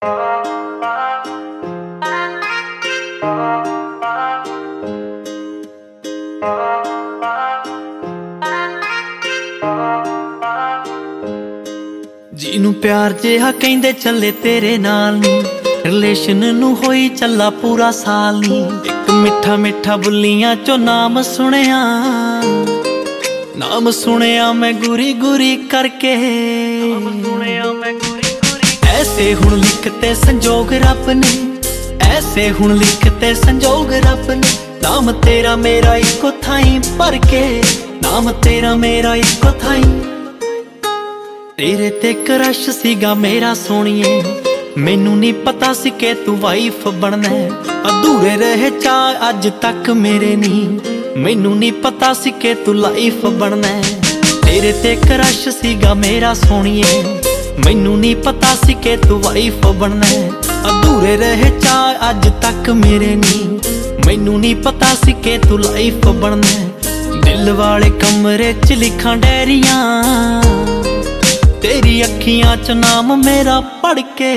ਜਿਹਨੂੰ ਪਿਆਰ ਜਿਹਾ ਕਹਿੰਦੇ ਚੱਲੇ ਤੇਰੇ ਨਾਲ ਨੀ, ਰਿਲੇਸ਼ਨ ਨੂੰ ਹੋਈ ਚੱਲਾ ਪੂਰਾ ਸਾਲ ਨੀ। ਇੱਕ ਮਿੱਠਾ ਮਿੱਠਾ ਬੁੱਲੀਆਂ ਚੋਂ ਨਾਮ ਸੁਣਿਆ ਮੈਂ ਗੁਰੀ ਗੁਰੀ ਕਰਕੇ। ਐਸੇ ਹੁਣ ਲਿਖਤੇ ਸੰਜੋਗ ਰੱਬ ਨੇ, ਐਸੇ ਹੁਣ ਲਿਖਤੇ ਸੰਜੋਗ ਰੱਬ ਨੇ। ਨਾਮ ਤੇਰਾ ਮੇਰਾ ਇੱਕੋ ਥਾਈਂ ਭਰ ਕੇ, ਨਾਮ ਤੇਰਾ ਮੇਰਾ ਇੱਕੋ ਥਾਈਂ। ਤੇਰੇ ਤੇ ਕਰਸ਼ ਸੀਗਾ ਮੇਰਾ ਸੋਹਣੀਏ, ਮੈਨੂੰ ਨੀ ਪਤਾ ਸੀ ਕਿ ਤੂੰ ਵਾਈਫ ਬਣਨਾ। ਅਧੂਰੇ ਰਹੇ ਚਾਅ ਅੱਜ ਤੱਕ ਮੇਰੇ ਨੀ, ਮੈਨੂੰ ਨੀ ਪਤਾ ਸੀ ਕਿ ਤੂੰ ਲਾਈਫ ਬਣਨਾ। ਤੇਰੇ ਤੇ ਕਰਸ਼ ਸੀਗਾ ਮੇਰਾ ਸੋਹਣੀਏ, ਮੈਨੂੰ ਨੀ ਪਤਾ ਸੀ ਕਿ ਤੂੰ ਵਾਈਫ ਬਣਨਾ। ਅਧੂਰੇ ਰਹੇ ਚਾਅ ਅੱਜ ਤੱਕ ਮੇਰੇ ਨੀ, ਮੈਨੂੰ ਨੀ ਪਤਾ ਸੀ ਕਿ ਤੂੰ ਲਾਈਫ ਬਣਨਾ। ਦਿਲ ਵਾਲੇ ਕਮਰੇ 'ਚ ਲਿਖਾਂ ਡੈਰੀਆਂ, ਤੇਰੀ ਅੱਖੀਆਂ 'ਚ ਨਾਮ ਮੇਰਾ ਪੜ ਕੇ।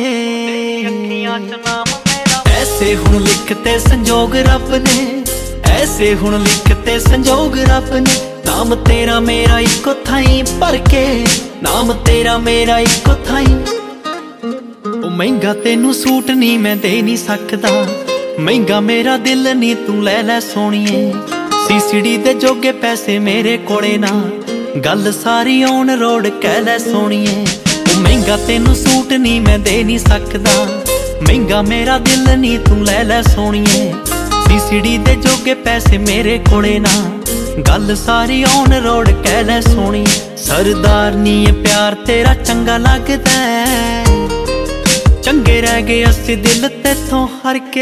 ਐਸੇ ਹੁਣ ਲਿਖਤੇ ਸੰਜੋਗ ਰੱਬ ਨੇ, ਐਸੇ ਹੁਣ ਲਿਖਤੇ ਸੰਜੋਗ ਰੱਬ ਨੇ। ਨਾਮ ਤੇਰਾ ਮੇਰਾ ਇੱਕੋ ਥਾਈਂ ਭਰ ਕੇ, ਨਾਮ ਤੇਰਾ ਮੇਰਾ ਇੱਕੋ ਥਾਈਂ। ਉਹ ਮਹਿੰਗਾ ਤੈਨੂੰ ਸੂਟ ਨੀ ਮੈਂ ਦੇ ਨੀ ਸਕਦਾ, ਮਹਿੰਗਾ ਮੇਰਾ ਦਿਲ ਨੀ ਤੂੰ ਲੈ ਲੈ ਸੋਹਣੀਏ। ਸੀਸੀਡੀ ਦੇ ਜੋਗੇ ਪੈਸੇ ਮੇਰੇ ਕੋਲੇ ਨਾ, ਗੱਲ ਸਾਰੀ ਔਨ ਰੋਡ ਕਹਿ ਲੈ ਸੋਹਣੀਏ। ਉਹ ਮਹਿੰਗਾ ਤੈਨੂੰ ਸੂਟ ਨੀ ਮੈਂ ਦੇ ਨੀ ਸਕਦਾ, ਮਹਿੰਗਾ ਮੇਰਾ ਦਿਲ ਨੀ ਤੂੰ ਲੈ ਲੈ ਸੋਹਣੀਏ। ਸੀਸੀਡੀ ਦੇ ਜੋਗੇ ਪੈਸੇ ਮੇਰੇ ਕੋਲੇ ਨਾ, ਗੱਲ ਸਾਰੀ ਔਨ ਰੋਡ ਕਹਿ ਲੈ ਸੋਹਣੀਏ। ਸਰਦਾਰ ਨੀ ਇਹ ਪਿਆਰ ਤੇਰਾ ਚੰਗਾ ਲੱਗਦਾ, ਚੰਗੇ ਰਹਿ ਗਏ ਅਸੀਂ ਦਿਲ ਤੇਥੋਂ ਹਰ ਕੇ।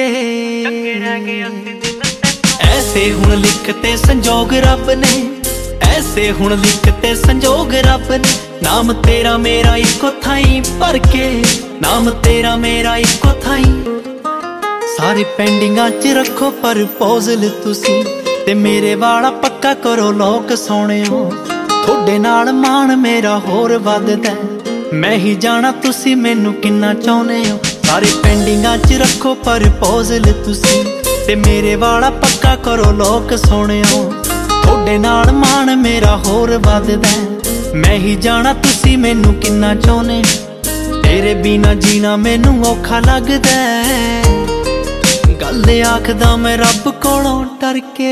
ਐਸੇ ਹੁਣ ਲਿਖਤੇ ਸੰਜੋਗ ਰੱਬ ਨੇ, ਐਸੇ ਹੁਣ ਲਿਖਤੇ ਸੰਜੋਗ ਰੱਬ ਨੇ। ਨਾਮ ਤੇਰਾ ਮੇਰਾ ਇੱਕੋ ਥਾਈਂ ਭਰ ਕੇ, ਨਾਮ ਤੇਰਾ ਮੇਰਾ ਇੱਕੋ ਥਾਈਂ। ਸਾਰੇ ਪੈਂਡਿੰਗਾਂ 'ਚ ਰੱਖੋ ਪ੍ਰਪੋਜ਼ਲ ਤੁਸੀਂ, ਤੇ ਮੇਰੇ ਵਾਲਾ ਪੱਕਾ ਕਰੋ ਲੋਕ ਸੋਹਣਿਓ। ਤੁਹਾਡੇ ਨਾਲ ਮਾਣ ਮੇਰਾ ਹੋਰ ਵੱਧਦਾ, ਮੈਂ ਹੀ ਜਾਣਾ ਤੁਸੀਂ ਮੈਨੂੰ ਕਿੰਨਾ ਚਾਹੁੰਦੇ ਹੋ। ਸਾਰੇ ਪੈਂਡਿੰਗਾਂ 'ਚ ਰੱਖੋ ਪ੍ਰਪੋਜ਼ਲ ਤੁਸੀਂ, ਤੇ ਮੇਰੇ ਵਾਲਾ ਪੱਕਾ ਕਰੋ ਲੋਕ ਸੋਹਣਿਓ। ਤੁਹਾਡੇ ਨਾਲ ਮਾਣ ਮੇਰਾ ਹੋਰ ਵੱਧਦਾ, ਮੈਂ ਹੀ ਜਾਣਾ ਤੁਸੀਂ ਮੈਨੂੰ ਕਿੰਨਾ ਚਾਹੁੰਦੇ। ਤੇਰੇ ਬਿਨਾ ਜੀਣਾ ਮੈਨੂੰ ਔਖਾ ਲੱਗਦਾ, ਗੱਲ ਆਖਦਾ ਮੈਂ ਰੱਬ ਕੋਲੋਂ ਡਰ ਕੇ।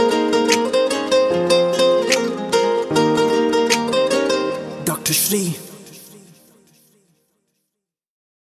Dr. Shri